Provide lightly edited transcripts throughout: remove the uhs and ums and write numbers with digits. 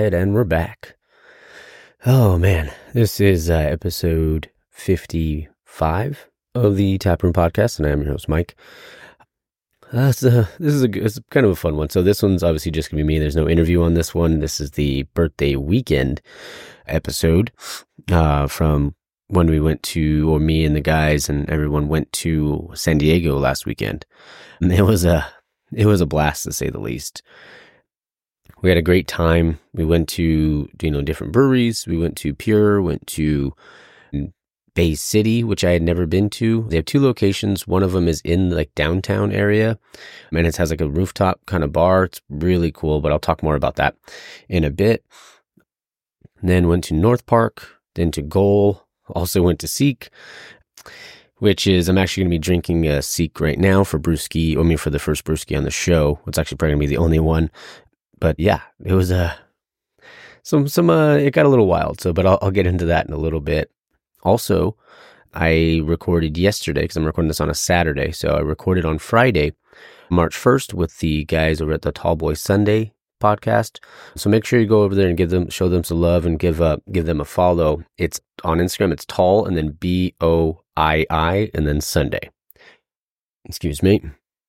right, and we're back. Oh man, this is episode 55 of the Taproom Podcast, and I am your host, Mike. This is kind of a fun one. So this one's obviously just going to be me. There's no interview on this one. This is the birthday weekend episode from when we went to, or me and the guys and everyone went to San Diego last weekend. And it was a blast, to say the least. We had a great time. We went to, different breweries. We went to Pure, went to Bay City, which I had never been to. They have two locations. One of them is in like downtown area, and it has like a rooftop kind of bar. It's really cool, but I'll talk more about that in a bit. And then went to North Park, then to Goal. Also went to Seek, which is, I'm actually going to be drinking a Seek right now for brewski. For the first brewski on the show. It's actually probably going to be the only one. But yeah, it was it got a little wild. But I'll get into that in a little bit. Also, I recorded yesterday because I'm recording this on a Saturday. So I recorded on Friday, March 1st with the guys over at the Tall Boy Sunday podcast. So make sure you go over there and show them some love and give them a follow. It's on Instagram. It's Tall and then BOII and then Sunday. Excuse me.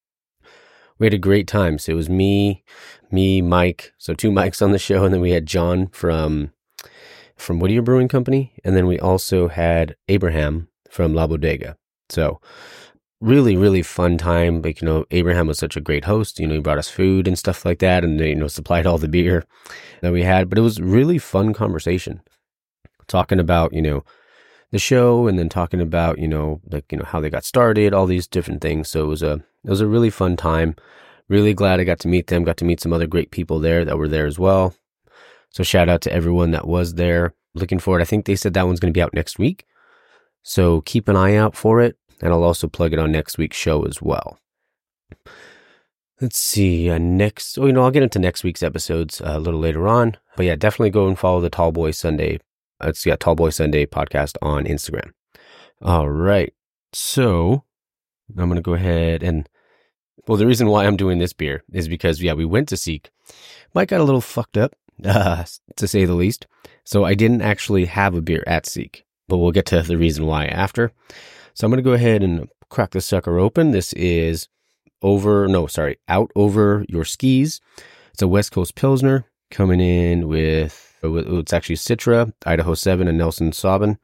We had a great time. So it was me, Mike. So two Mikes on the show, and then we had John from Whittier Brewing Company, and then we also had Abraham from La Bodega. So really, really fun time. Like, Abraham was such a great host. He brought us food and stuff like that, and supplied all the beer that we had. But it was really fun conversation, talking about the show, and then talking about how they got started, all these different things. So it was a really fun time. Really glad I got to meet them. Got to meet some other great people there that were there as well. So shout out to everyone that was there. Looking forward. I think they said that one's going to be out next week. So keep an eye out for it. And I'll also plug it on next week's show as well. Let's see. I'll get into next week's episodes a little later on. But yeah, definitely go and follow the Tall Boy Sunday. Tall Boy Sunday podcast on Instagram. All right. So I'm going to go ahead and, the reason why I'm doing this beer is because, we went to Seek. Mike got a little fucked up, to say the least. So I didn't actually have a beer at Seek, but we'll get to the reason why after. So I'm going to go ahead and crack this sucker open. This is Out Over Your Skis. It's a West Coast Pilsner coming in with, it's actually Citra, Idaho 7, and Nelson Sauvin.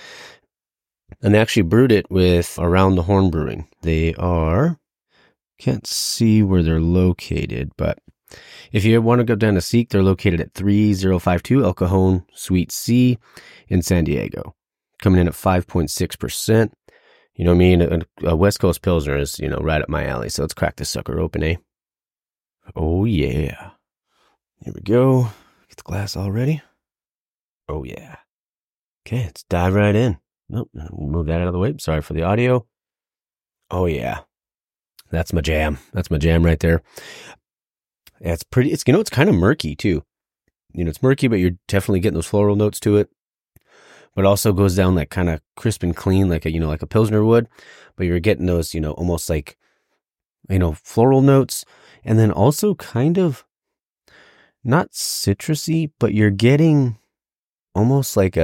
And they actually brewed it with Around the Horn Brewing. They are, can't see where they're located, but if you want to go down to Seek, they're located at 3052 El Cajon Suite C in San Diego, coming in at 5.6%. You know what I mean? A West Coast Pilsner is, right up my alley. So let's crack this sucker open, eh? Oh, yeah. Here we go. Get the glass all ready. Oh, yeah. Okay, let's dive right in. Nope, move that out of the way. Sorry for the audio. Oh, yeah. That's my jam. That's my jam right there. Yeah, it's pretty. It's kind of murky too. It's murky, but you're definitely getting those floral notes to it. But it also goes down like kind of crisp and clean, like a Pilsner would. But you're getting those, almost like, floral notes, and then also kind of not citrusy, but you're getting almost like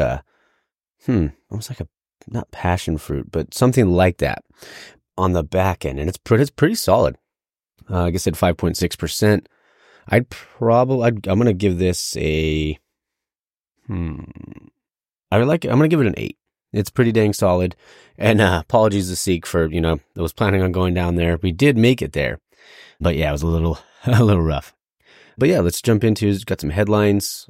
not passion fruit, but something like that on the back end, and it's pretty solid. Like I said, 5.6%. I'm going to give this I'm going to give it an 8. It's pretty dang solid. And apologies to Seek for, I was planning on going down there. We did make it there, but yeah, it was a little rough. But yeah, let's jump into, got some headlines.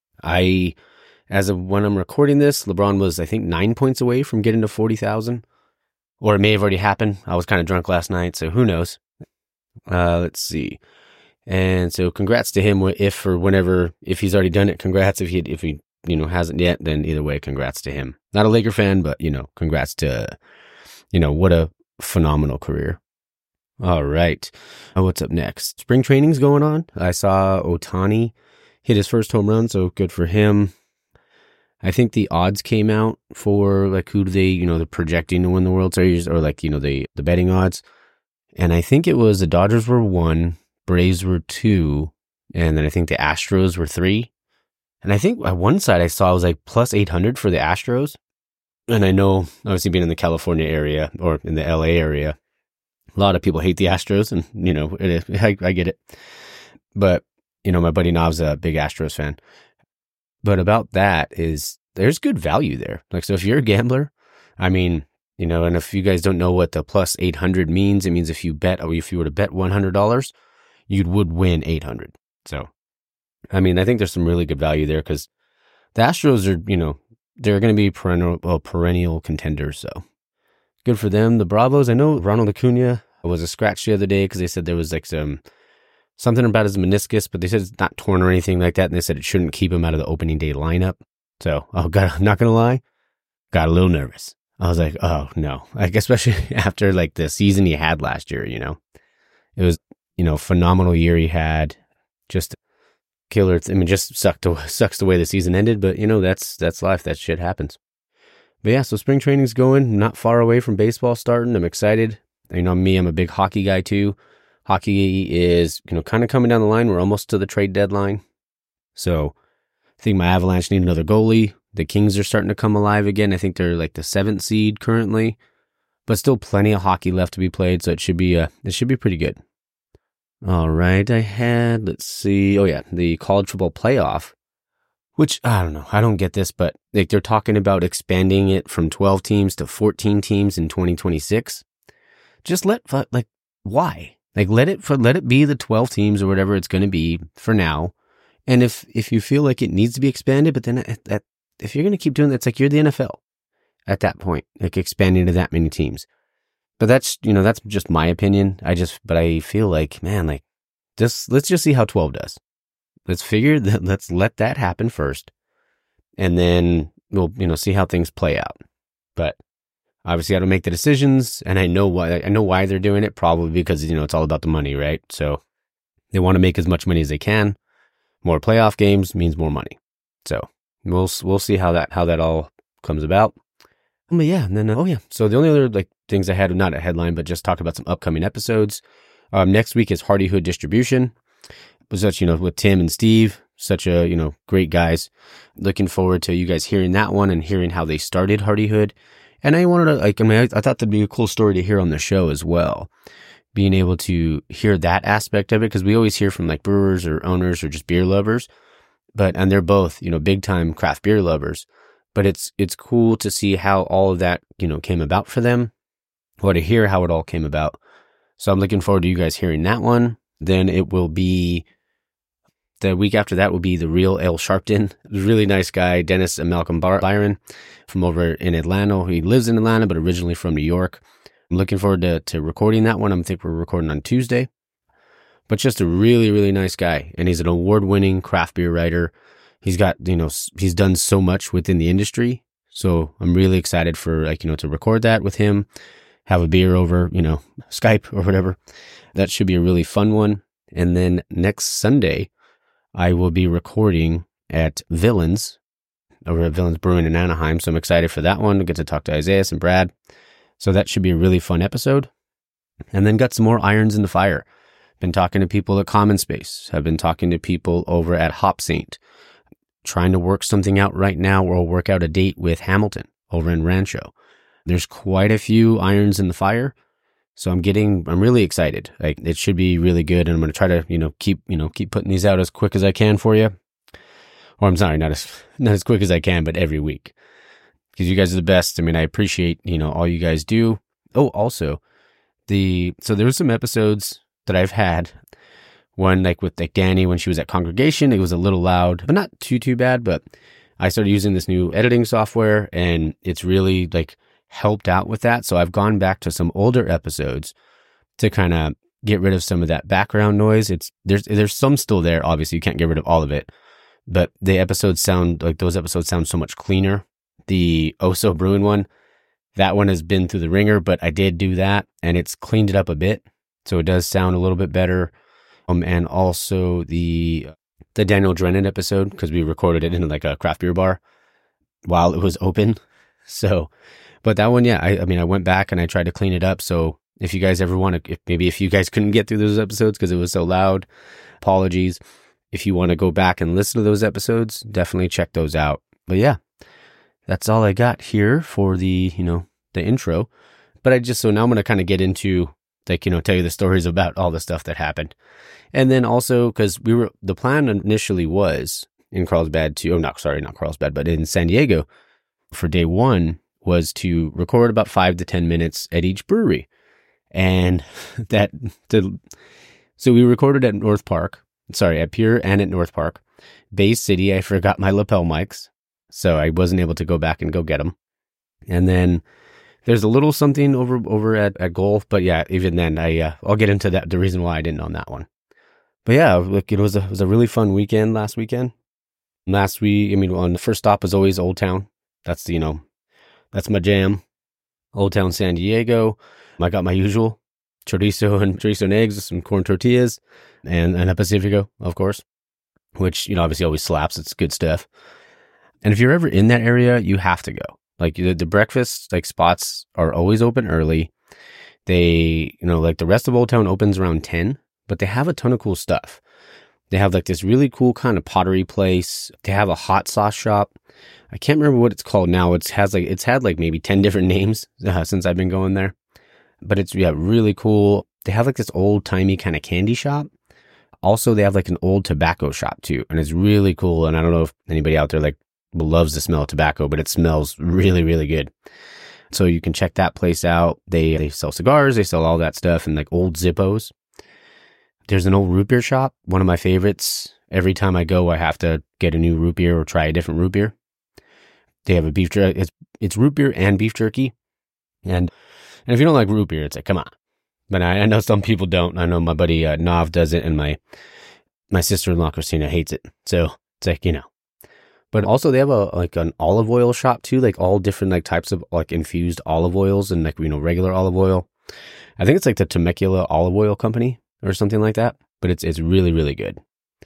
As of when I'm recording this, LeBron was, I think, 9 points away from getting to 40,000. Or it may have already happened. I was kind of drunk last night, so who knows? Let's see. And so congrats to him if he's already done it, congrats. If he hasn't yet, then either way, congrats to him. Not a Laker fan, but, congrats to, what a phenomenal career. All right. What's up next? Spring training's going on. I saw Ohtani hit his first home run, so good for him. I think the odds came out for like who do they, they're projecting to win the World Series, or like, the betting odds. And I think it was the Dodgers were 1, Braves were 2, and then I think the Astros were 3. And I think at one side I saw it was like plus 800 for the Astros. And I know, obviously being in the California area or in the LA area, a lot of people hate the Astros, and, I get it. But, my buddy Nov's a big Astros fan. But about that is there's good value there. Like, so if you're a gambler, I mean, and if you guys don't know what the plus 800 means, it means if you were to bet $100, you would win 800. So, I mean, I think there's some really good value there because the Astros are, they're going to be perennial contenders. So good for them. The Bravos, I know Ronald Acuna was a scratch the other day because they said there was like something about his meniscus, but they said it's not torn or anything like that. And they said it shouldn't keep him out of the opening day lineup. So, I'm not going to lie, got a little nervous. I was like, oh no, like, especially after like the season he had last year, it was, phenomenal year he had, just killer. I mean, just sucks the way the season ended, but that's life. That shit happens. But yeah, so spring training's going, not far away from baseball starting. I'm excited. Me, I'm a big hockey guy too. Hockey is, kind of coming down the line. We're almost to the trade deadline. So I think my Avalanche need another goalie. The Kings are starting to come alive again. I think they're like the 7th seed currently, but still plenty of hockey left to be played. So it should be pretty good. All right. Let's see. Oh yeah, the college football playoff, which I don't know. I don't get this, but like they're talking about expanding it from 12 teams to 14 teams in 2026. Just why? Like let it be the 12 teams or whatever it's going to be for now. And if you feel like it needs to be expanded, but then if you're going to keep doing that, it's like you're the NFL at that point, like expanding to that many teams. But that's just my opinion. But I feel like, man, like let's just see how 12 does. Let's let that happen first. And then we'll, see how things play out. But obviously I don't make the decisions, and I know why they're doing it, probably because, it's all about the money, right? So they want to make as much money as they can. More playoff games means more money. So we'll see how that all comes about. But yeah, and then, so the only other things I had, not a headline, but just talk about some upcoming episodes. Next week is Hardyhood Distribution. Was such, with Tim and Steve, such a, great guys. Looking forward to you guys hearing that one and hearing how they started Hardyhood. And I wanted to, I thought that'd be a cool story to hear on the show as well. Being able to hear that aspect of it, because we always hear from brewers or owners or just beer lovers, and they're both, big time craft beer lovers. But it's cool to see how all of that, came about for them, or to hear how it all came about. So I'm looking forward to you guys hearing that one. Then it will be, the week after that will be the Real Ale Sharpton. Really nice guy, Dennis and Malcolm Byron from over in Atlanta. He lives in Atlanta, but originally from New York. I'm looking forward to recording that one. I think we're recording on Tuesday. But just a really, really nice guy. And he's an award-winning craft beer writer. He's got, he's done so much within the industry. So I'm really excited for to record that with him, have a beer over, Skype or whatever. That should be a really fun one. And then next Sunday, I will be recording at Villains, over at Villains Brewing in Anaheim. So I'm excited for that one. I get to talk to Isaiah and Brad. So that should be a really fun episode. And then got some more irons in the fire. Been talking to people at Common Space. Have been talking to people over at Hop Saint. Trying to work something out right now, or work out a date with Hamilton over in Rancho. There's quite a few irons in the fire. So I'm really excited. It should be really good. And I'm going to try to, keep putting these out as quick as I can for you. Or I'm sorry, not as quick as I can, but every week. Because you guys are the best. I mean, I appreciate, all you guys do. Oh, also so there were some episodes that I've had. One, with Danny, when she was at Congregation, it was a little loud, but not too bad. But I started using this new editing software, and it's really helped out with that. So I've gone back to some older episodes to kind of get rid of some of that background noise. There's some still there. Obviously, you can't get rid of all of it, but those episodes sound so much cleaner. The Oso Brewing one, that one has been through the ringer, but I did do that, and it's cleaned it up a bit, so it does sound a little bit better. And also the Daniel Drennan episode, because we recorded it in a craft beer bar while it was open. So, but that one, yeah, I went back and I tried to clean it up. So if you guys ever want to, if you guys couldn't get through those episodes because it was so loud, apologies. if you want to go back and listen to those episodes, definitely check those out. But yeah, that's all I got here for the intro. But now I'm going to kind of get into tell you the stories about all the stuff that happened. And then also, because the plan initially was in Carlsbad not Carlsbad, but in San Diego for day one was to record about 5 to 10 minutes at each brewery. And so we recorded at at Pure and at North Park. Bay City, I forgot my lapel mics, so I wasn't able to go back and go get them. And then there's a little something over at Gulf, but yeah, even then, I'll get into that, the reason why I didn't on that one. But yeah, look, it was a really fun weekend last weekend. The first stop was always Old Town. That's my jam. Old Town San Diego. I got my usual chorizo and eggs, some corn tortillas, and a Pacifico, of course, which, obviously always slaps. It's good stuff. And if you're ever in that area, you have to go. Like the breakfast spots are always open early. They, the rest of Old Town opens around 10, but they have a ton of cool stuff. They have this really cool kind of pottery place. They have a hot sauce shop. I can't remember what it's called now. It's had maybe 10 different names since I've been going there. But it's really cool. They have this old timey kind of candy shop. Also, they have an old tobacco shop too, and it's really cool. And I don't know if anybody out there loves the smell of tobacco, but it smells really, really good. So you can check that place out. They sell cigars, they sell all that stuff, and old Zippos. There's an old root beer shop, one of my favorites. Every time I go, I have to get a new root beer or try a different root beer. They have a beef jerky. It's root beer and beef jerky. And if you don't like root beer, it's come on. But I know some people don't. I know my buddy Nav does it, and my sister-in-law Christina hates it. So it's But also they have an olive oil shop too, all different types of infused olive oils and regular olive oil. I think it's the Temecula Olive Oil Company or something like that. But it's really, really good.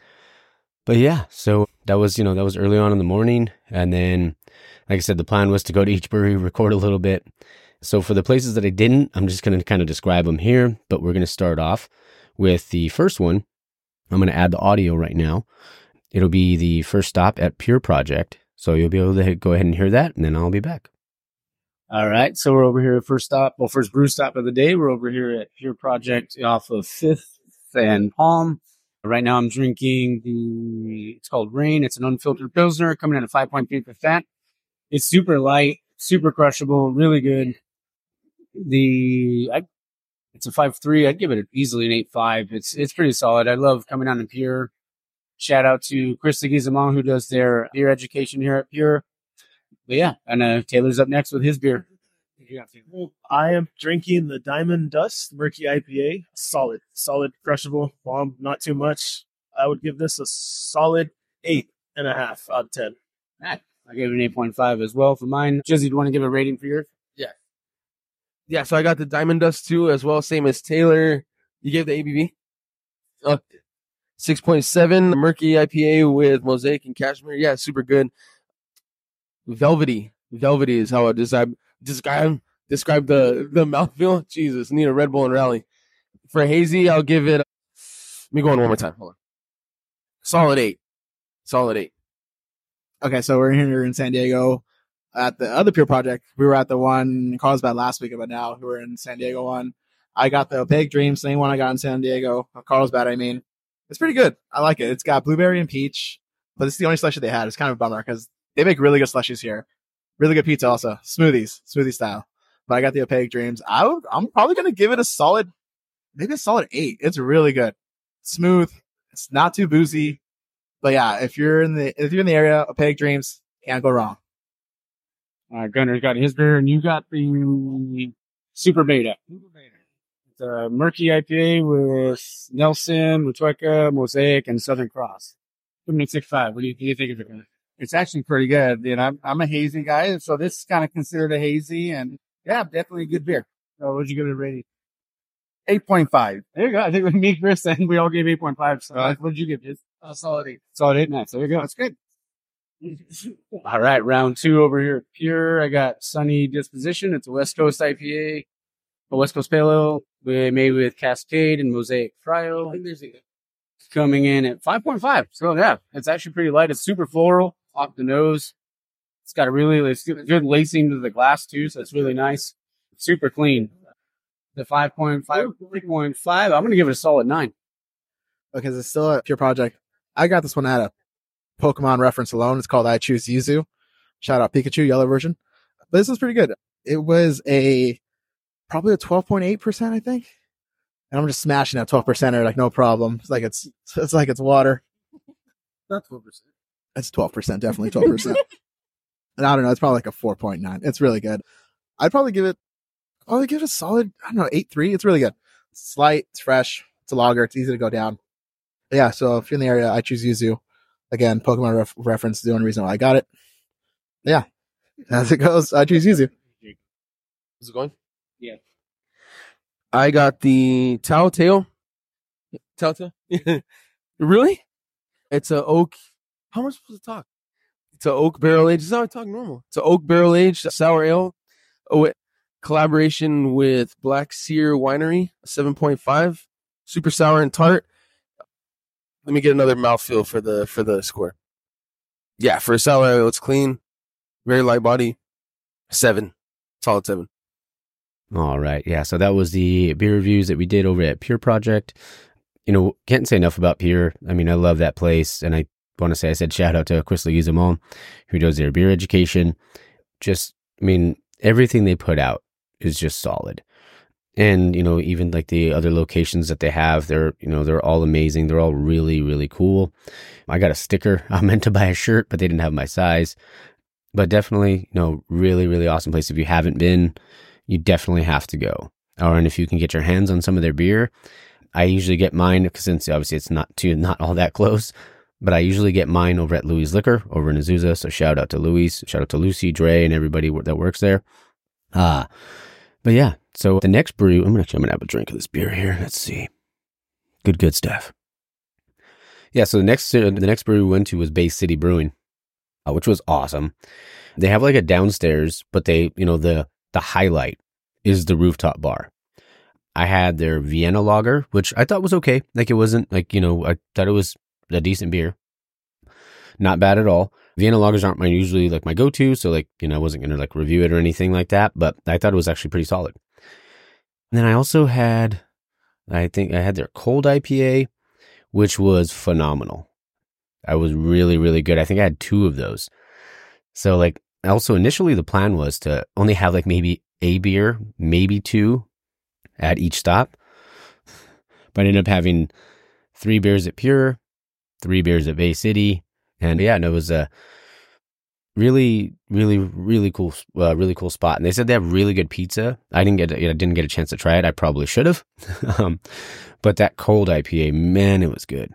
But yeah, so that was early on in the morning. And then, like I said, the plan was to go to each brewery, record a little bit. So for the places that I didn't, I'm just going to kind of describe them here, but we're going to start off with the first one. I'm going to add the audio right now. It'll be the first stop at Pure Project. So you'll be able to go ahead and hear that, and then I'll be back. All right. So we're over here at first brew stop of the day. We're over here at Pure Project off of 5th and Palm. Right now I'm drinking it's called Rain. It's an unfiltered Pilsner coming in at 5.3%. It's super light, super crushable, really good. It's a 5.3. I'd give it easily an 8.5. It's pretty solid. I love coming down to Pure. Shout out to Chris Leguizamon, who does their beer education here at Pure. But yeah, and Taylor's up next with his beer. I am drinking the Diamond Dust Murky IPA. Solid, crushable, bomb, not too much. I would give this a solid 8.5 out of 10. I gave it an 8.5 as well for mine. Jizzy, do you want to give a rating for yours? Yeah, so I got the Diamond Dust too, as well, same as Taylor. You gave the ABV? 6.7, Murky IPA with Mosaic and Cashmere. Yeah, super good. Velvety is how I describe the mouthfeel. Jesus, need a Red Bull and rally. For hazy, I'll give it. Let me go on one more time. Hold on. Solid 8. Okay, so we're here in San Diego at the other Pure Project. We were at the one in Carlsbad last week, but now we're in San Diego one. I got the Opaque Dream, same one I got in San Diego, Carlsbad, I mean. It's pretty good. I like it. It's got blueberry and peach, but it's the only slushy they had. It's kind of a bummer because they make really good slushies here. Really good pizza also. Smoothie style. But I got the Opaque Dreams. I'm probably going to give it a solid 8. It's really good. Smooth. It's not too boozy. But yeah, if you're in the area, Opaque Dreams, can't go wrong. All right, Gunner's got his beer, and you got the Super Beta. It's a Murky IPA with Nelson, Huetueca, Mosaic, and Southern Cross. Give me 6.5. What do you think of it, Gunner? It's actually pretty good. I'm a hazy guy, so this is kind of considered a hazy, and yeah, definitely a good beer. So what'd you give it a rating? 8.5. There you go. I think with me, Chris, and we all gave 8.5. So what did you give? Just solid 8. Solid 8. Nice. There you go. That's good. All right, round 2 over here at Pure. I got Sunny Disposition. It's a West Coast IPA, a West Coast Pale Ale made with Cascade and Mosaic Frio. coming in at 5.5. So yeah, it's actually pretty light. It's super floral off the nose. It's got it's good lacing to the glass too, so it's really nice. Super clean. The 5.5, 3.5, I'm going to give it a solid 9. Because it's still a pure project. I got this one at a Pokemon reference alone. It's called I Choose Yuzu. Shout out Pikachu, yellow version. But this was pretty good. It was probably a 12.8%, I think. And I'm just smashing that 12%er like no problem. It's like it's water. Not 12%. It's 12%, definitely 12%. And I don't know, it's probably like a 4.9. It's really good. I'd probably give it a solid, I don't know, 8.3. It's really good. It's light, it's fresh, it's a lager, it's easy to go down. Yeah, so if you're in the area, I Choose Yuzu. Again, Pokemon reference is the only reason why I got it. Yeah, as it goes, I Choose Yuzu. Is it going? Yeah. I got the Tattletale. Really? It's a oak. How am I supposed to talk? It's an oak barrel aged. This is how I talk normal. It's an oak barrel aged sour ale. Collaboration with Black Seer Winery, 7.5. Super sour and tart. Let me get another mouthfeel for the score. Yeah, for a sour ale, it's clean. Very light body. 7. Solid 7. All right. Yeah. So that was the beer reviews that we did over at Pure Project. Can't say enough about Pure. I mean, I love that place. And I want to say, I said shout out to Chris Leguizamon, who does their beer education. Everything they put out is just solid. And, even like the other locations that they have, they're all amazing. They're all really, really cool. I got a sticker. I meant to buy a shirt, but they didn't have my size. But definitely, really, really awesome place. If you haven't been, you definitely have to go. And if you can get your hands on some of their beer, I usually get mine, since obviously it's not all that close, but I usually get mine over at Louis Liquor over in Azusa. So shout out to Louis, shout out to Lucy, Dre, and everybody that works there. But yeah, so the next brew, I'm gonna have a drink of this beer here. Let's see. Good stuff. Yeah, so the next brew we went to was Bay City Brewing, which was awesome. They have like a downstairs, but they, the highlight is the rooftop bar. I had their Vienna lager, which I thought was okay. Like it wasn't like, I thought it was a decent beer. Not bad at all. Vienna lagers aren't usually like my go-to. So like, I wasn't going to like review it or anything like that, but I thought it was actually pretty solid. And then I also had their cold IPA, which was phenomenal. I was really, really good. I think I had 2 of those. So like, also initially the plan was to only have like maybe a beer, maybe 2 at each stop. But I ended up having 3 beers at Pure, 3 beers at Bay City. And yeah, and it was a really, really, really cool spot. And they said they have really good pizza. I didn't get a chance to try it. I probably should have. But that cold IPA, man, it was good.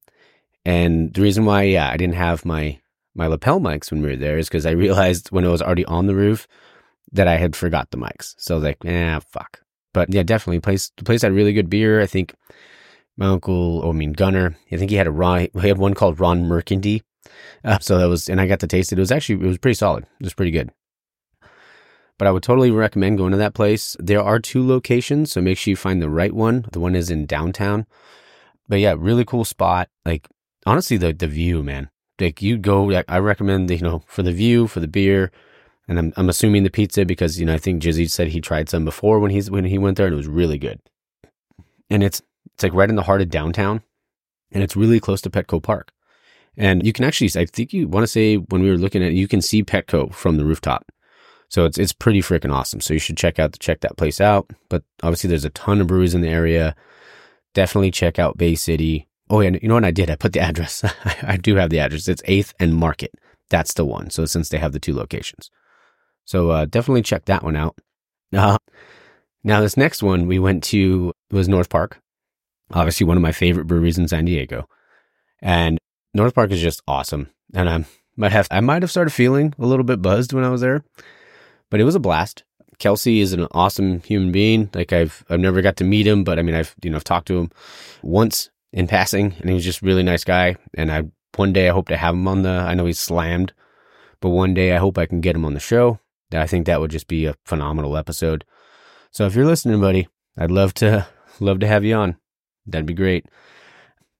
And the reason why, I didn't have my lapel mics when we were there is because I realized when it was already on the roof that I had forgot the mics. So I was like, fuck. But yeah, definitely the place had really good beer. I think my uncle, Gunner, I think he had one called Ron Mercandy. So that was, and I got to taste it. It was pretty solid. It was pretty good. But I would totally recommend going to that place. There are 2 locations, so make sure you find the right one. The one is in downtown. But yeah, really cool spot. Like, honestly, the view, man. Like, you go, I recommend, for the view, for the beer, and I'm assuming the pizza because, I think Jizzy said he tried some before when he went there, and it was really good. And it's like right in the heart of downtown, and it's really close to Petco Park. And you can actually, I think you want to say when we were looking at it, you can see Petco from the rooftop. So it's pretty freaking awesome. So you should check that place out. But obviously there's a ton of breweries in the area. Definitely check out Bay City. Oh, and you know what I did? I put the address. I do have the address. It's 8th and Market. That's the one. So since they have the 2 locations. So definitely check that one out. Now this next one we went to was North Park. Obviously one of my favorite breweries in San Diego. And North Park is just awesome. And I might have started feeling a little bit buzzed when I was there. But it was a blast. Kelsey is an awesome human being. Like I've never got to meet him, but I've talked to him once in passing, and he was just a really nice guy. And one day I hope to have him I know he's slammed, but one day I hope I can get him on the show. I think that would just be a phenomenal episode. So if you're listening, buddy, I'd love to have you on. That'd be great.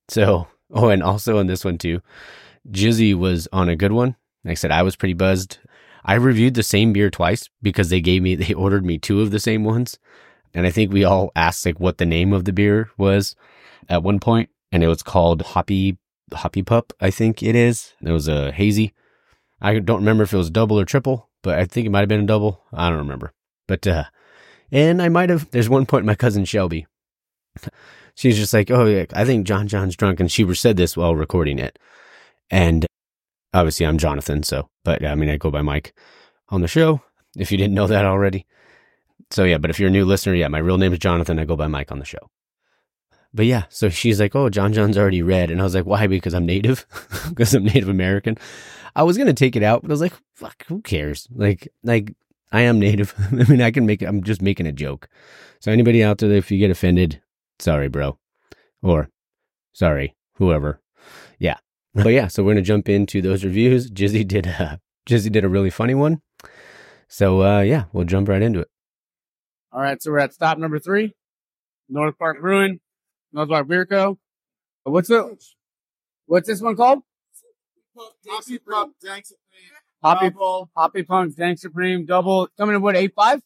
So, and also in this one too, Jizzy was on a good one. Like I said, I was pretty buzzed. I reviewed the same beer twice because they ordered me 2 of the same ones. And I think we all asked like what the name of the beer was at one point, and it was called Hoppy Pup, I think it is. It was a hazy. I don't remember if it was double or triple, but I think it might have been a double. I don't remember. But, and I might have, there's one point my cousin Shelby, she's just like, oh yeah, I think John's drunk. And she said this while recording it. And obviously I'm Jonathan. So, but I mean, I go by Mike on the show, if you didn't know that already. So yeah, but if you're a new listener, yeah, my real name is Jonathan. I go by Mike on the show. But yeah, so she's like, oh, John's already read. And I was like, why? Because I'm Native? Because I'm Native American. I was going to take it out, but I was like, fuck, who cares? Like I am Native. I mean, I'm just making a joke. So anybody out there, if you get offended, sorry, bro. Or sorry, whoever. Yeah. But yeah, so we're going to jump into those reviews. Jizzy did a really funny one. So yeah, we'll jump right into it. All right, so we're at stop number 3, North Park Brewing, North Park Beer Co. What's this one called? Hoppy Pump Dank Supreme. Hoppy Pump Dank Supreme double. Coming in what, 8.5?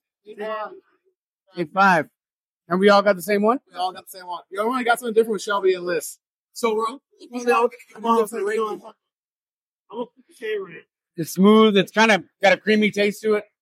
8.5. And we all got the same one? We all got the same one. You only got something different with Shelby and Liz. So we're It's smooth. It's kind of got a creamy taste to it.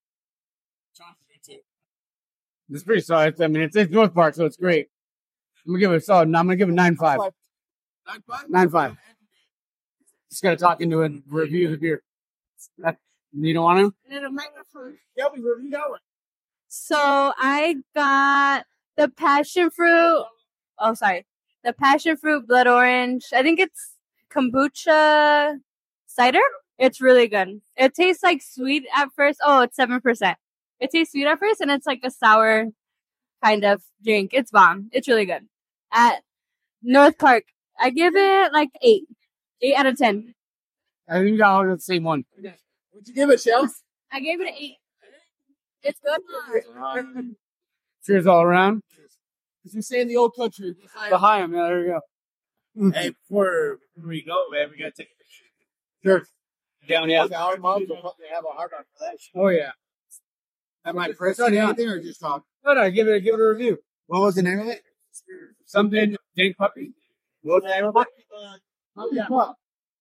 It's pretty solid. I mean, it's North Park, so it's great. I'm going to give it a solid. I'm going to give it 9.5. 9.5. Just got to talk into it and review the beer. You don't want to? Yeah, we reviewed that one. So I got the passion fruit. Oh, sorry. The passion fruit blood orange. I think it's kombucha cider. It's really good. It tastes like sweet at first. Oh, it's 7%. It tastes sweet at first, and it's like a sour kind of drink. It's bomb. It's really good. At North Park, I give it like 8. 8 out of 10. I think we got all the same one. What'd you give it, Shell? I gave it an 8. It's good. Cheers all around. As we say in the old country. Behind him. Yeah, there we go. Hey, before we go, man, we gotta take a picture. Sure. Down, yeah. Our moms will probably have a hard on for that. Oh, yeah. Am I pressing anything or just talk? No, give it a review. What was the name of it? Something Dank Puppy. What was the name of it? Hoppy Pop.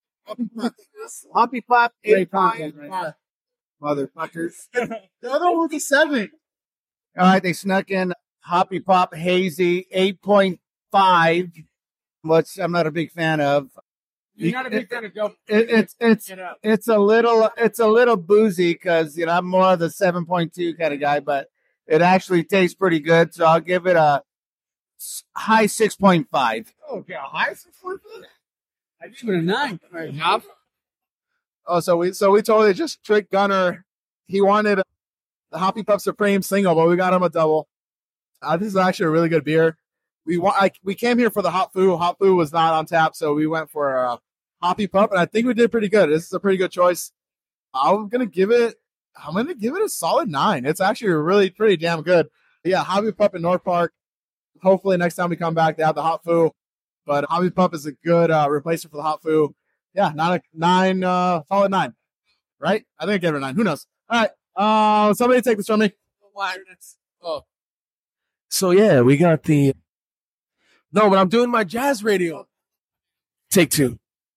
Hoppy Pop. Great content, right? Motherfuckers. The other one was a 7. All right, they snuck in Hoppy Pop Hazy 8.5, which I'm not a big fan of. You're not a big fan of dope. It's a little boozy because I'm more of the 7.2 kind of guy, but it actually tastes pretty good. So I'll give it a high 6.5. Okay, a high 6.5. I give it a 9. Right now. Oh, so we totally just tricked Gunner. He wanted the Hoppy Pup Supreme single, but we got him a double. This is actually a really good beer. We came here for the Hop Foo. Hop Foo was not on tap, so we went for Hoppy Pup, and I think we did pretty good. This is a pretty good choice. I'm gonna give it a solid 9. It's actually really pretty damn good. Yeah, Hoppy Pup in North Park. Hopefully next time we come back they have the Hop Foo, but Hoppy Pup is a good replacement for the Hop Foo. Yeah, not a 9, solid 9. Right? I think I gave it a 9. Who knows? All right. Somebody take this from me. Oh. So yeah, we got the. No, but I'm doing my jazz radio. Take 2.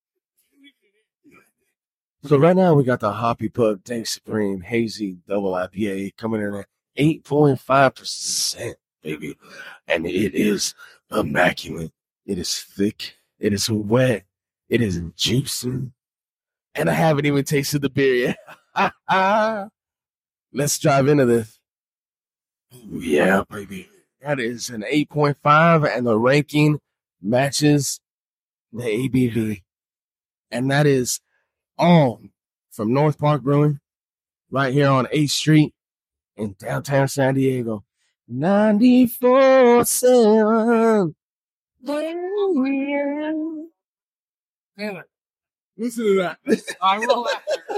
So right now we got the Hoppy Pub Dank Supreme Hazy Double IPA coming in at 8.5%, baby. And it is immaculate. It is thick. It is wet. It is juicy. And I haven't even tasted the beer yet. Let's dive into this. Oh, yeah, baby. That is an 8.5, and the ranking matches the ABV. And that is all from North Park Brewing, right here on 8th Street in downtown San Diego. 94.7. Taylor, listen to that. I will after.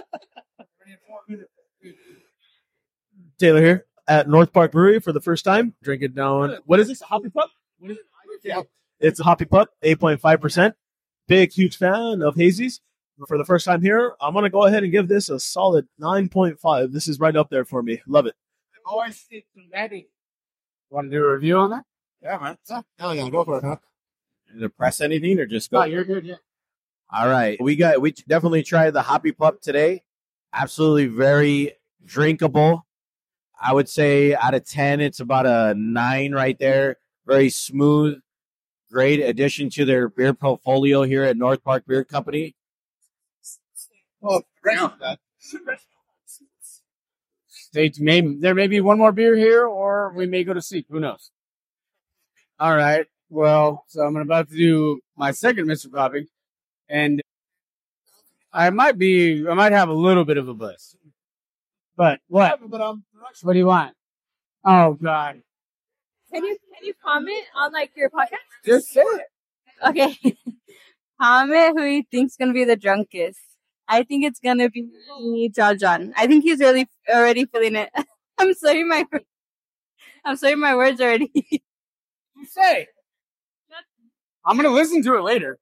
Taylor here at North Park Brewery for the first time. Drinking down. What is this? Hoppy Pup? What is it? Yeah. It's a Hoppy Pup, 8.5%. Big, huge fan of hazies. For the first time here, I'm going to go ahead and give this a solid 9.5. This is right up there for me. Love it. Want to do a review on that? Yeah, man. Hell yeah, go for it, huh? Did it press anything or just go? No, you're good. Yeah. All right. We definitely tried the Hoppy Pup today. Absolutely very drinkable. I would say out of 10, it's about a 9 right there. Very smooth. Great addition to their beer portfolio here at North Park Beer Company. Oh, great. There may be one more beer here, or we may go to sleep. Who knows? All right. Well, so I'm about to do my second Mr. Poppy, and I might have a little bit of a buzz. But what? What do you want? Oh God! Can you comment on like your podcast? Just say it. Okay. Comment who you think's gonna be the drunkest. I think it's gonna be John. I think he's really already feeling it. I'm saying my words already. You say. I'm gonna listen to it later.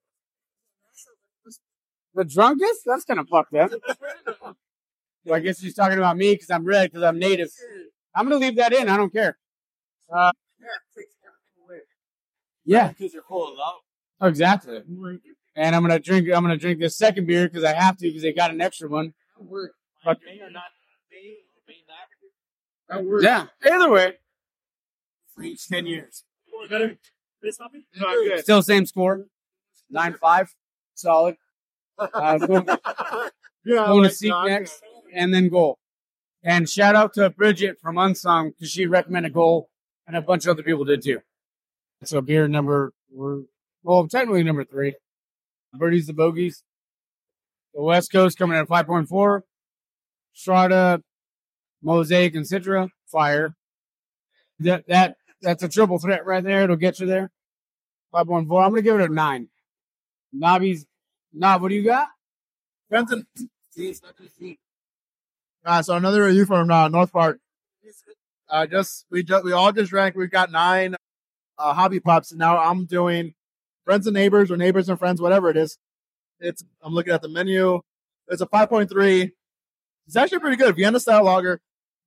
The drunkest? That's kind of fucked up. Well, I guess she's talking about me because I'm red because I'm native. I'm gonna leave that in. I don't care. Yeah, because you're full of love. Exactly. And I'm gonna drink this second beer because I have to because they got an extra one. But, yeah. Either way. For each 10 years. Still same score. 9-5. Solid. Going to seek next and then goal. And shout out to Bridget from Unsung because she recommended goal and a bunch of other people did too. So beer technically number 3. Birdies the Bogies. The West Coast coming in at 5.4. Strata, Mosaic, and Citra, fire. That's a triple threat right there. It'll get you there. 5.4. I'm going to give it a 9. Knob, what do you got? Benson. So another review from North Park. We all just drank. We've got 9 Hobby Pops, and now I'm doing Friends and Neighbors or Neighbors and Friends, whatever it is. I'm looking at the menu. It's a 5.3. It's actually pretty good. Vienna style lager,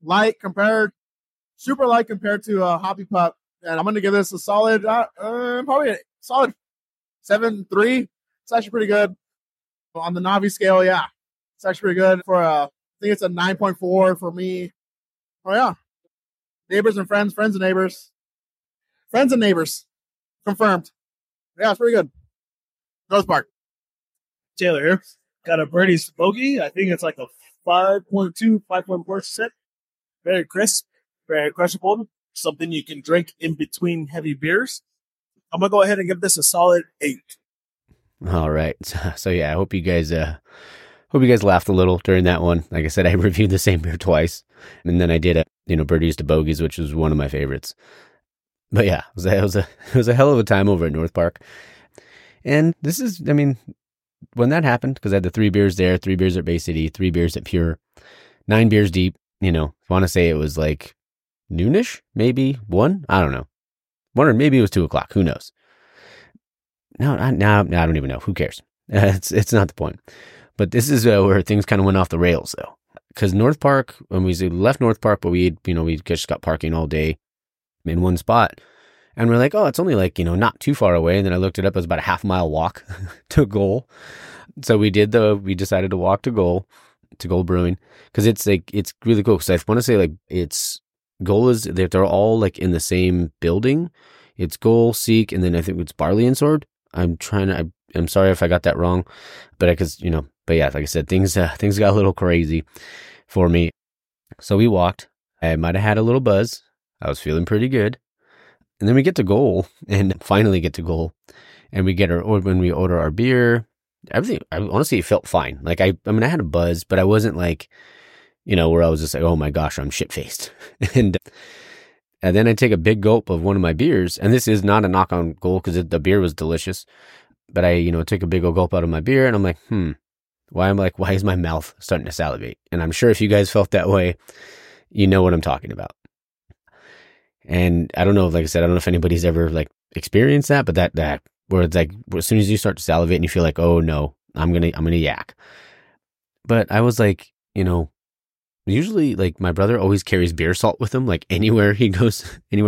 super light compared to Hobby Pup, and I'm going to give this a solid, probably a solid 7.3. It's actually pretty good on the Navi scale. Yeah, it's actually pretty good for I think it's a 9.4 for me. Oh yeah, Neighbors and Friends, Friends and Neighbors, Friends and Neighbors, confirmed. Yeah, it's pretty good. North Park. Taylor here. Got a Birdie's Bogey. I think it's like a 5.2, 5.4%. Very crisp, very crushable. Something you can drink in between heavy beers. I'm going to go ahead and give this a solid 8. All right. So yeah, I hope you guys laughed a little during that one. Like I said, I reviewed the same beer twice, and then I did Birdies to Bogies, which was one of my favorites. But yeah, it was a hell of a time over at North Park. And this is, when that happened, because I had the 3 beers there, 3 beers at Bay City, 3 beers at Pure, 9 beers deep. I want to say it was like noonish, maybe 1. I don't know. 1 or maybe it was 2 o'clock. Who knows? No, I don't even know. Who cares? It's not the point. But this is where things kind of went off the rails, though. Because North Park, when we left North Park, but we just got parking all day in one spot. And we're like, oh, it's only not too far away. And then I looked it up. It was about a half-mile walk to Goal. So we decided to walk to Goal Brewing. Because it's really cool. Because I want to say Goal is, they're all in the same building. It's Goal, Seek, and then I think it's Barley and Sword. I'm sorry if I got that wrong. But yeah, like I said, things got a little crazy for me. So we walked. I might have had a little buzz. I was feeling pretty good. And then we get to Goal, and finally get to Goal, and when we order our beer, everything, I honestly felt fine. I had a buzz, but I wasn't where I was just like, oh my gosh, I'm shit-faced. and then I take a big gulp of one of my beers, and this is not a knock on Goal because the beer was delicious, but I, took a big old gulp out of my beer, and I'm like, why is my mouth starting to salivate? And I'm sure if you guys felt that way, you know what I'm talking about. And I don't know, like I said, I don't know if anybody's ever like experienced that, but that where it's like, as soon as you start to salivate and you feel like, oh no, I'm going to yak. But I was like, usually like my brother always carries beer salt with him, like anywhere he goes,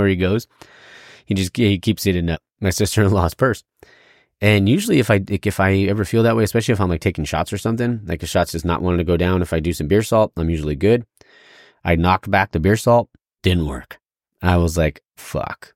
he keeps it in my sister-in-law's purse. And usually if I ever feel that way, especially if I'm like taking shots or something, like a shot's just not wanting to go down, if I do some beer salt, I'm usually good. I knocked back the beer salt, didn't work. I was like, fuck.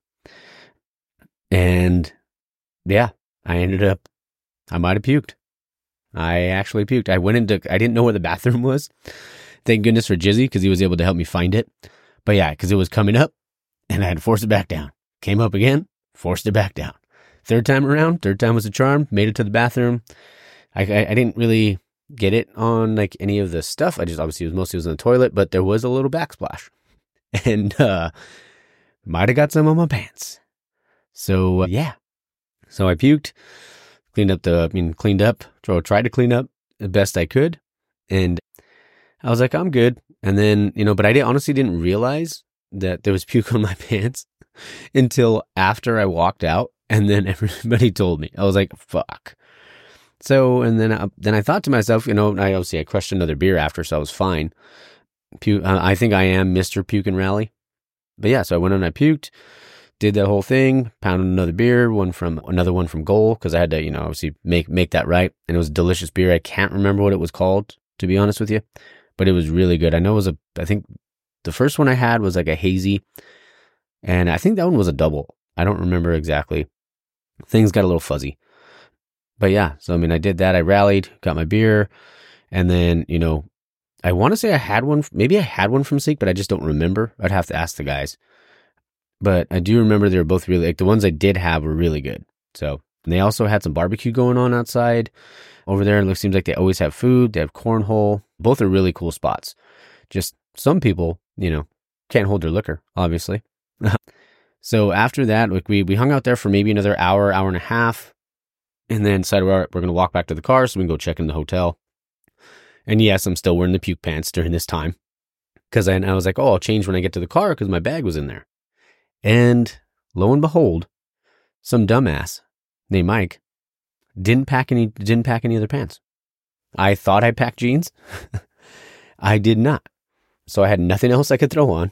And yeah, I might have puked. I actually puked. I didn't know where the bathroom was. Thank goodness for Jizzy, because he was able to help me find it. But yeah, because it was coming up and I had to force it back down. Came up again, forced it back down. Third time was a charm, made it to the bathroom. I didn't really get it on like any of the stuff. I just obviously mostly was in the toilet, but there was a little backsplash. And might have got some on my pants. So yeah. So I puked, tried to clean up the best I could. And I was like, I'm good. And then, but I honestly didn't realize that there was puke on my pants until after I walked out. And then everybody told me. I was like, fuck. So, and then I thought to myself, I crushed another beer after, so I was fine. I think I am Mr. Puke and Rally. But yeah, so I went and I puked, did that whole thing, pounded another beer, another one from Goal, because I had to, obviously make that right. And it was a delicious beer. I can't remember what it was called, to be honest with you, but it was really good. I know I think the first one I had was like a hazy, and I think that one was a double. I don't remember exactly. Things got a little fuzzy. But yeah, so I did that. I rallied, got my beer, and then, I want to say I had one, maybe I had one from Seek, but I just don't remember. I'd have to ask the guys. But I do remember they were both really, like the ones I did have were really good. So, and they also had some barbecue going on outside over there. It seems like they always have food. They have cornhole. Both are really cool spots. Just some people, can't hold their liquor, obviously. So after that, like we hung out there for maybe another hour and a half, and then decided we're going to walk back to the car so we can go check in the hotel. And yes, I'm still wearing the puke pants during this time, because I was like, oh, I'll change when I get to the car because my bag was in there. And lo and behold, some dumbass named Mike didn't pack any other pants. I thought I packed jeans. I did not. So I had nothing else I could throw on.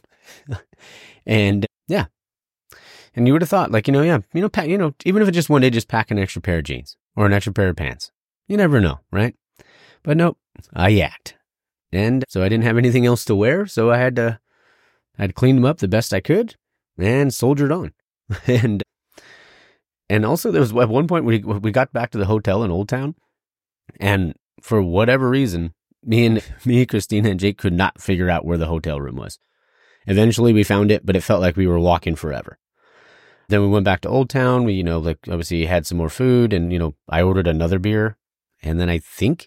And yeah. And you would have thought, like, even if it's just one day, just pack an extra pair of jeans or an extra pair of pants. You never know, right? But nope, I yacked. And so I didn't have anything else to wear, so I had to clean them up the best I could and soldiered on. And also there was at one point we got back to the hotel in Old Town, and for whatever reason, me, Christina, and Jake could not figure out where the hotel room was. Eventually we found it, but it felt like we were walking forever. Then we went back to Old Town. We, obviously had some more food, and, I ordered another beer. And then I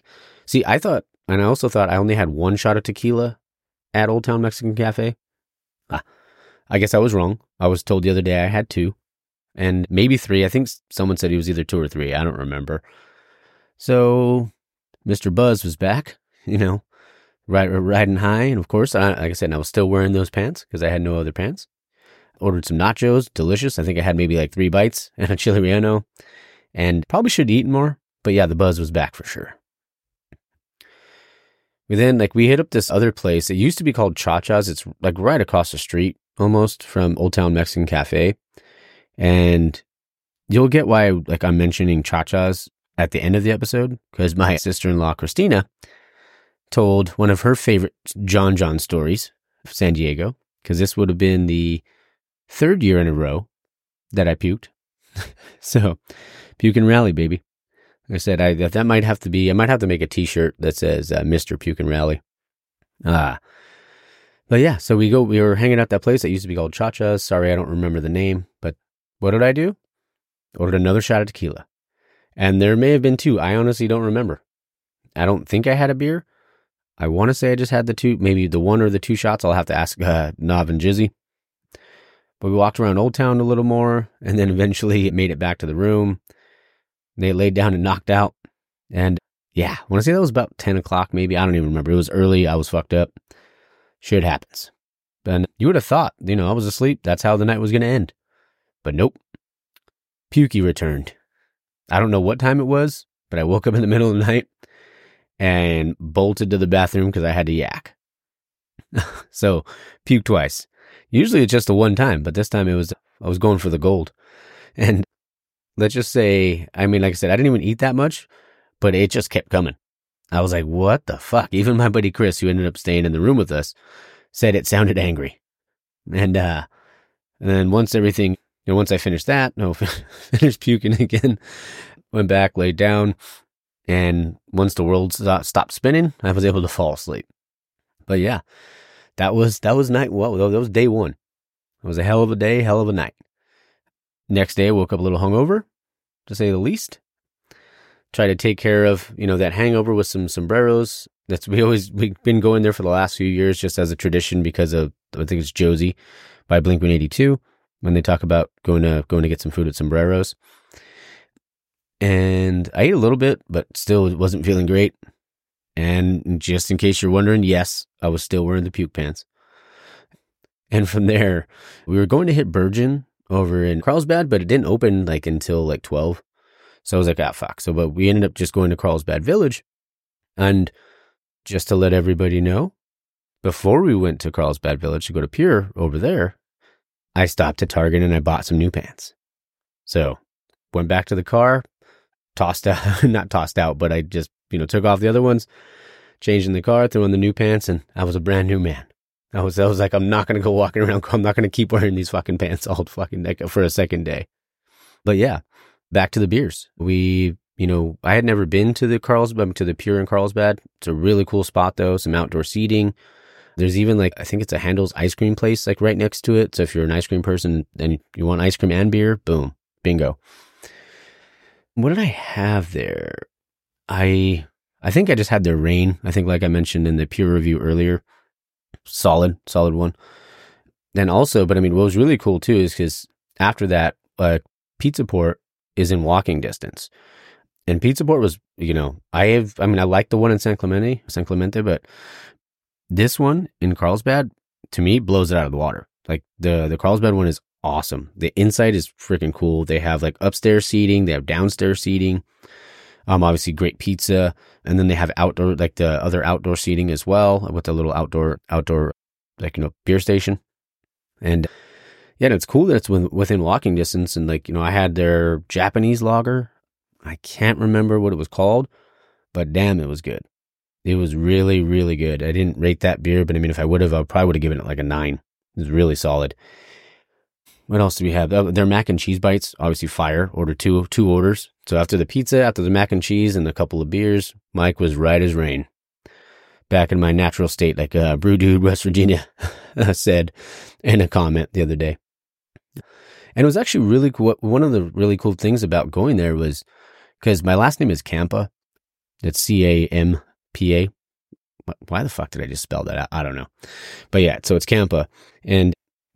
also thought I only had one shot of tequila at Old Town Mexican Cafe. I guess I was wrong. I was told the other day I had 2 and maybe 3. I think someone said he was either 2 or 3. I don't remember. So Mr. Buzz was back, riding high. And of course, like I said, I was still wearing those pants because I had no other pants. Ordered some nachos, delicious. I think I had maybe like 3 bites and a chili relleno, and probably should have eaten more. But yeah, the buzz was back for sure. We hit up this other place. It used to be called Cha-Cha's. It's like right across the street almost from Old Town Mexican Cafe. And you'll get why I'm mentioning Cha-Cha's at the end of the episode, because my sister-in-law, Christina, told one of her favorite John stories of San Diego, because this would have been the 3rd year in a row that I puked. So, puke and rally, baby. Like I said, I might have to make a t-shirt that says Mr. Puke and Rally. But yeah, so we were hanging out that place that used to be called Cha-Cha's. Sorry, I don't remember the name, but what did I do? Ordered another shot of tequila. And there may have been 2. I honestly don't remember. I don't think I had a beer. I want to say I just had the 2, maybe the 1 or the 2 shots. I'll have to ask Nav and Jizzy. But we walked around Old Town a little more, and then eventually made it back to the room. They laid down and knocked out. And yeah, I want to say that was about 10 o'clock maybe. I don't even remember. It was early. I was fucked up. Shit happens. And you would have thought, I was asleep. That's how the night was going to end. But nope. Pukey returned. I don't know what time it was, but I woke up in the middle of the night and bolted to the bathroom because I had to yak. So, puke twice. Usually it's just a one time, but this time I was going for the gold. And let's just say, like I said, I didn't even eat that much, but it just kept coming. I was like, what the fuck? Even my buddy Chris, who ended up staying in the room with us, said it sounded angry. And then once I finished that, finished puking again, went back, laid down, and once the world stopped spinning, I was able to fall asleep. But yeah, that was night. Well, that was day one. It was a hell of a day, hell of a night. Next day, I woke up a little hungover, to say the least. Try to take care of, that hangover with some sombreros. We've been going there for the last few years just as a tradition because of, I think it's Josie by Blink-182 when they talk about going to get some food at sombreros. And I ate a little bit, but still wasn't feeling great. And just in case you're wondering, yes, I was still wearing the puke pants. And from there, we were going to hit Bergen over in Carlsbad, but it didn't open until 12. So I was like, fuck. But we ended up just going to Carlsbad Village. And just to let everybody know, before we went to Carlsbad Village to go to Pure over there, I stopped at Target and I bought some new pants. So went back to the car, not tossed out, but I just, took off the other ones, changed in the car, threw on the new pants, and I was a brand new man. I was like, I'm not going to go walking around. I'm not going to keep wearing these fucking pants all fucking for a second day. But yeah, back to the beers. I had never been to the Pure in Carlsbad. It's a really cool spot though. Some outdoor seating. There's even I think it's a Handel's ice cream place right next to it. So if you're an ice cream person and you want ice cream and beer, boom, bingo. What did I have there? I think I just had their Rain. I think like I mentioned in the Pure review earlier, solid one. Then also, but what was really cool too is because after that, Pizza Port is in walking distance. And Pizza Port was, I like the one in San Clemente, but this one in Carlsbad, to me, blows it out of the water. The Carlsbad one is awesome. The inside is freaking cool. They have upstairs seating. They have downstairs seating. Obviously great pizza. And then they have outdoor, the other outdoor seating as well with the little outdoor, beer station. And yeah, it's cool that it's within walking distance. And I had their Japanese lager. I can't remember what it was called, but damn, it was good. It was really, really good. I didn't rate that beer, but if I would have, I probably would have given it a 9. It was really solid. What else do we have? Their mac and cheese bites, obviously fire. Ordered two orders. So after the pizza, after the mac and cheese, and a couple of beers, Mike was right as rain. Back in my natural state, Brew Dude, West Virginia said in a comment the other day. And it was actually really cool. One of the really cool things about going there was because my last name is Campa. It's Campa. Why the fuck did I just spell that out? I don't know. But yeah, so it's Campa. And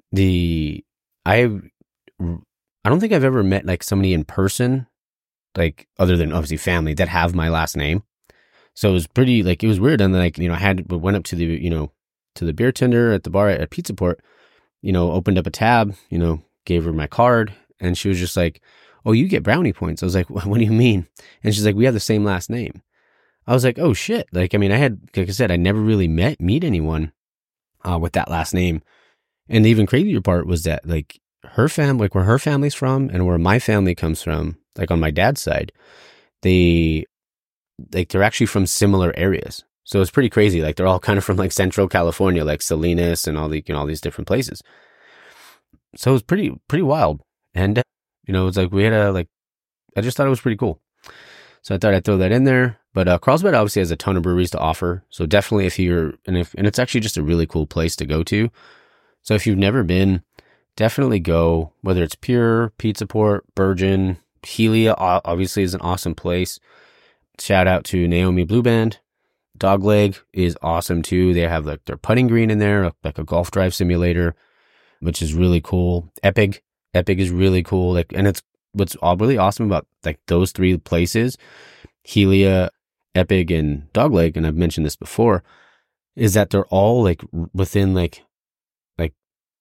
I don't think I've ever met somebody in person, other than obviously family, that have my last name. So it was pretty it was weird. And then I went up to the beer tender at the bar at Pizza Port, opened up a tab, gave her my card, and she was just like, "Oh, you get brownie points." I was like, "What do you mean?" And she's like, "We have the same last name." I was like, "Oh shit!" I had, like I said, I never really meet anyone with that last name. And the even crazier part was that her family, where her family's from, and where my family comes from, on my dad's side, they're actually from similar areas. So it's pretty crazy. They're all kind of from Central California, Salinas and all these different places. So it was pretty wild. And it's we had I just thought it was pretty cool. So I thought I'd throw that in there. But Carlsbad obviously has a ton of breweries to offer. So definitely and it's actually just a really cool place to go to. So if you've never been, definitely go, whether it's Pure, Pizza Port, Bergen, Helia obviously is an awesome place. Shout out to Naomi Blue Band. Dogleg is awesome too. They have their putting green in there, a golf drive simulator, which is really cool. Epic is really cool. And it's what's really awesome about those three places, Helia, Epic, and Dogleg, and I've mentioned this before, is that they're all within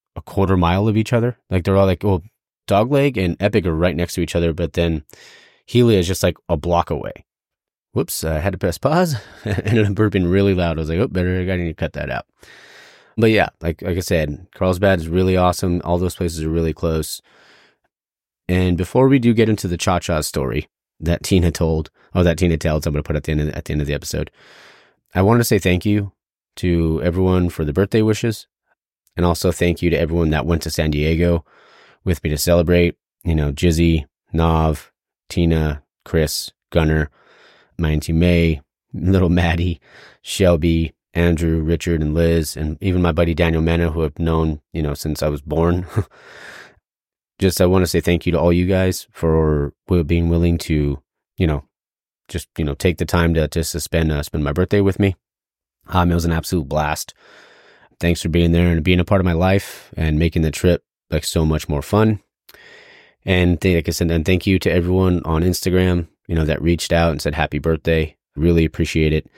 a quarter mile of each other. Like they're all like, well, Dogleg and Epic are right next to each other, but then Helia is just like a block away. Whoops, I had to press pause. Ended up burping really loud. I was like, oh, I need to cut that out. But yeah, like I said, Carlsbad is really awesome. All those places are really close. And before we do get into the Cha-Cha story that Tina tells, I'm going to put at the end of the episode. I wanted to say thank you to everyone for the birthday wishes. And also thank you to everyone that went to San Diego with me to celebrate. You know, Jizzy, Nav, Tina, Chris, Gunnar, my Auntie May, little Maddie, Shelby, Andrew, Richard, and Liz, and even my buddy Daniel Mena, who I've known, you know, since I was born. I want to say thank you to all you guys for being willing to, you know, just, you know, take the time to spend my birthday with me. It was an absolute blast. Thanks for being there and being a part of my life and making the trip like so much more fun. And like I said, and thank you to everyone on Instagram, you know, that reached out and said happy birthday. Really appreciate it.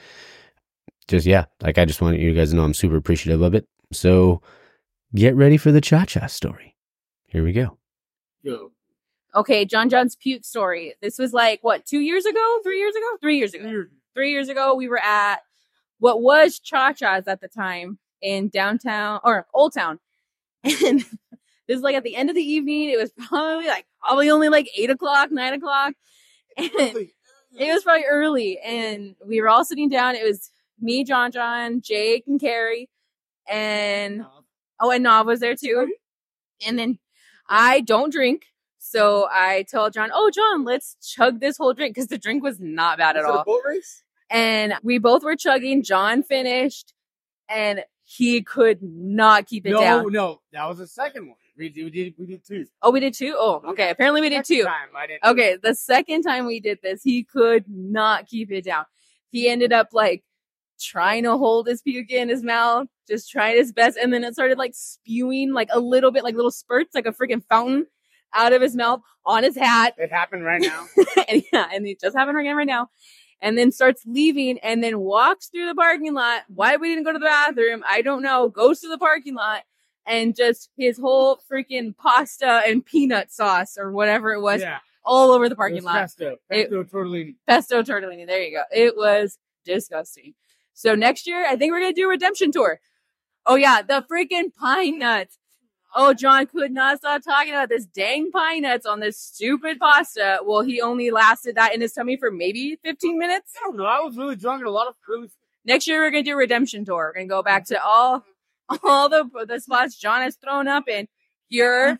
I just want you guys to know I'm super appreciative of it. So get ready for the Cha-Cha story. Here we go. Okay, John's puke story. This was like, what, 2 years ago? 3 years ago? 3 years ago. 3 years ago, we were at what was Cha-Cha's at the time in downtown, or Old Town. And this is like at the end of the evening. It was probably only like 8 o'clock, 9 o'clock. And it was probably early. And we were all sitting down. It was me, John, Jake, and Carrie. And Nav was there too. And then I don't drink. So I told John, let's chug this whole drink, because the drink was not bad at all. A boat race? And we both were chugging. John finished, and he could not keep it down. No, that was the second one. We did two. Oh, we did two? Oh, okay. Apparently we did two. Okay, the second time we did this, he could not keep it down. He ended up like trying to hold his puke in his mouth, just trying his best, and then it started like spewing like a little bit, like little spurts, like a freaking fountain out of his mouth on his hat. It happened right now. and it just happened again right now. And then starts leaving and then walks through the parking lot. Why we didn't go to the bathroom, I don't know. Goes to the parking lot and just his whole freaking pasta and peanut sauce or whatever it was all over the parking lot. Pesto tortellini. Pesto tortellini. There you go. It was disgusting. So next year, I think we're going to do a redemption tour. Oh yeah, the freaking pine nuts. Oh, John could not stop talking about this dang pine nuts on this stupid pasta. Well, he only lasted that in his tummy for maybe 15 minutes. I don't know. I was really drunk and a lot of really. Next year, we're going to do a redemption tour. We're going to go back to all the spots John has thrown up in. Pure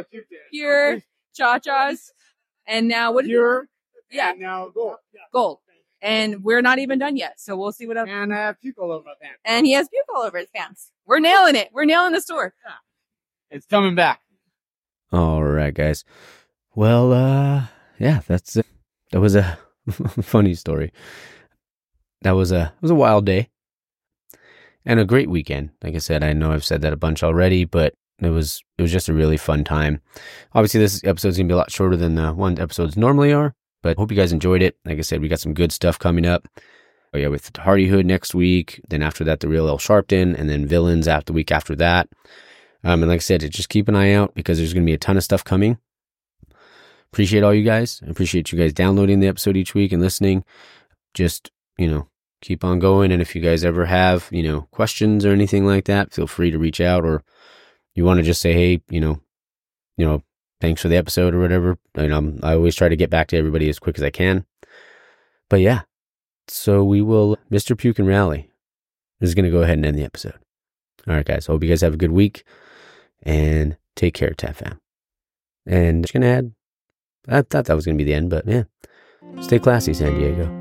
Cha-Chas. And now what? Pure. Yeah. And now gold. Gold. And we're not even done yet. So we'll see what else. And I have puke all over my pants. And he has puke all over his pants. We're nailing it. We're nailing the store. Yeah. It's coming back. All right, guys. Well, that's it. That was a funny story. It was a wild day and a great weekend. Like I said, I know I've said that a bunch already, but it was just a really fun time. Obviously, this episode's gonna be a lot shorter than the one episodes normally are, but hope you guys enjoyed it. Like I said, we got some good stuff coming up. Oh yeah, with Hardyhood next week. Then after that, the Real El Sharpton, and then Villains the week after that. And like I said, just keep an eye out because there's going to be a ton of stuff coming. Appreciate all you guys. I appreciate you guys downloading the episode each week and listening. Just, keep on going. And if you guys ever have, questions or anything like that, feel free to reach out, or you want to just say, hey, thanks for the episode or whatever. I always try to get back to everybody as quick as I can. But yeah, so we will, Mr. Puke and Rally is going to go ahead and end the episode. All right, guys. Hope you guys have a good week. And take care, TAPFam. And just going to add, I thought that was going to be the end, but yeah. Stay classy, San Diego.